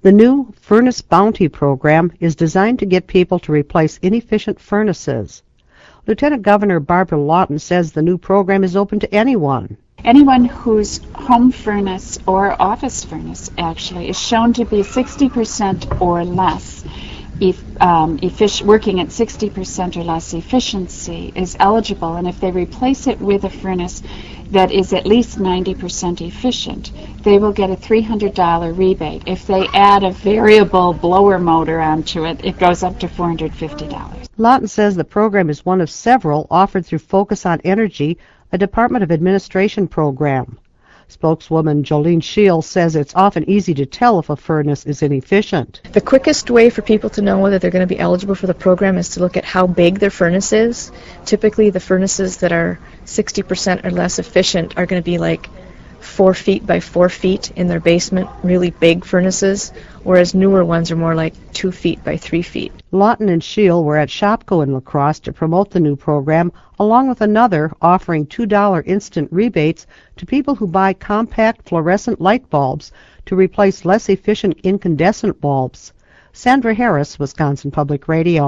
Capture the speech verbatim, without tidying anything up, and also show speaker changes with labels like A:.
A: The new Furnace Bounty program is designed to get people to replace inefficient furnaces. Lieutenant Governor Barbara Lawton says the new program is open to anyone.
B: Anyone whose home furnace or office furnace actually is shown to be sixty percent or less If, um, effic- working at sixty percent or less efficiency is eligible, and if they replace it with a furnace that is at least ninety percent efficient, they will get a three hundred dollars rebate. If they add a variable blower motor onto it, it goes up to four hundred fifty dollars.
A: Lawton says the program is one of several offered through Focus on Energy, a Department of Administration program. Spokeswoman Jolene Scheel says it's often easy to tell if a furnace is inefficient.
C: The quickest way for people to know whether they're going to be eligible for the program is to look at how big their furnace is. Typically, the furnaces that are sixty percent or less efficient are going to be like four feet by four feet in their basement, really big furnaces, whereas newer ones are more like two feet by three feet.
A: Lawton and Scheel were at Shopko in La Crosse to promote the new program, along with another offering two dollars instant rebates to people who buy compact fluorescent light bulbs to replace less efficient incandescent bulbs. Sandra Harris, Wisconsin Public Radio.